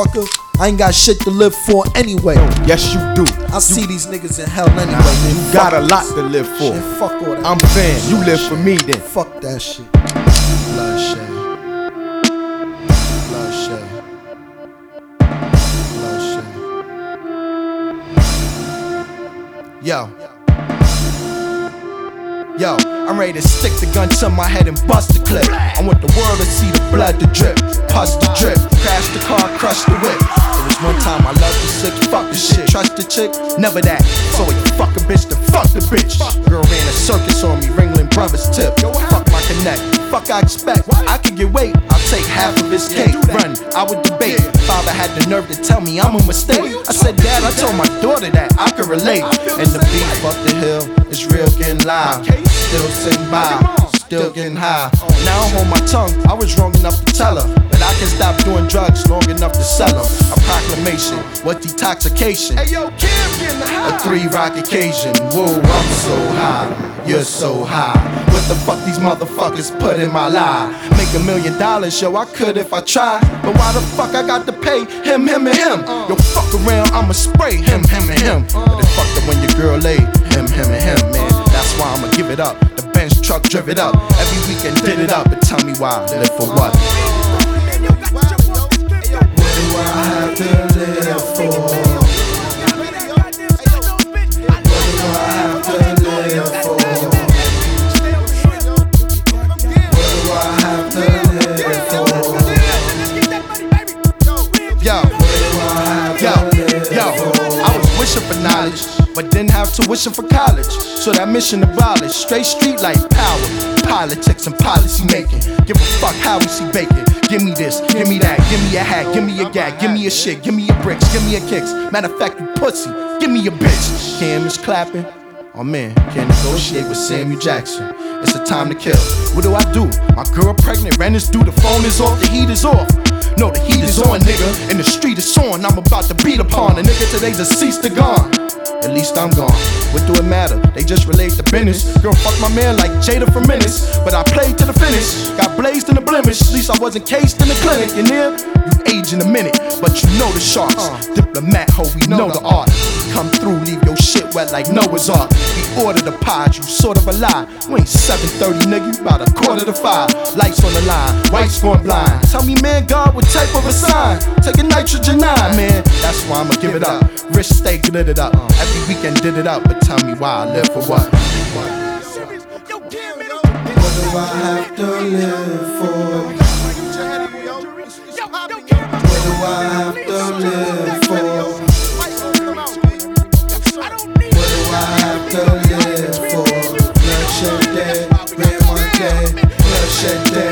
motherfucker. I ain't got shit to live for anyway. Yes, you do. I see these niggas in hell anyway, man. You got a lot to live for. Shit, fuck all that. I'm fan. You live for me then. Fuck that shit. Bloodshed. Bloodshed. Bloodshed. Yo, I'm ready to stick the gun to my head and bust the clip. I want the world to see the blood to drip, pus to drip, crash the car, crush the whip. There was one time I loved the sick, fuck the shit, trust the chick, never that. So if you fuck a bitch, then fuck the bitch. Girl ran a circus on me, Ringling Brothers tip. Fuck my connect, fuck I expect. I could get weight, I'll take half of his cake. Run, I would debate. Father had the nerve to tell me I'm a mistake. I said, Dad, I told my daughter that I could relate. And the beef up the hill is real getting live. Still sitting by, still getting high. Now I hold my tongue, I was wrong enough to tell her that I can stop doing drugs long enough to sell them. A proclamation, what detoxication? A 3-rock occasion. Whoa, I'm so high, you're so high. What the fuck these motherfuckers put in my life? Make $1 million, yo, I could if I tried. But why the fuck I got to pay him, and him? Yo, fuck around, I'ma spray him, and him. But it fucked up when your girl laid him, and him, man. That's why I'ma give it up. The Benz truck driv it up. Every weekend did it up. But tell me why, live for what? What do I have to live for? What do I have to live for? What do I have to live for? Yo, I was wishing for knowledge, but didn't have tuition for college. So that mission abolished. Straight street life power, politics and policy making. Give a fuck how we see bacon. Give me this, give me that, give me a hat, give me a gag, give me a shit, give me a bricks, give me a kicks. Matter of fact, you pussy, give me a bitch. Cam is clapping. Oh man, can't negotiate with Samuel Jackson. It's a time to kill. What do? My girl pregnant, ran this dude, the phone is off, the heat is off. No, the heat is on, nigga, and the street is on. I'm about to beat upon a nigga, today's deceased, they're gone. At least I'm gone. What do it matter? They just relate to business. Girl, fuck my man like Jada for minutes. But I played to the finish. Got blazed in the blemish. At least I wasn't cased in the clinic. You near? You age in a minute, but you know the sharks. Diplomat, ho, we know the art. Come through, leave your shit wet like Noah's Ark. We order the pod, you sort of a lie. You ain't 7:30, nigga, you about 4:45. Lights on the line, whites going blind. Tell me, man, God, what type of a sign? Take a nitrogen 9, man. That's why I'ma give it up. Wrist stay glittered up. Every weekend did it up, but tell me why I live for what? What do I have to live for? What do I have to live for? What do I have to live for? Bloodshed day, red one day, bloodshed day.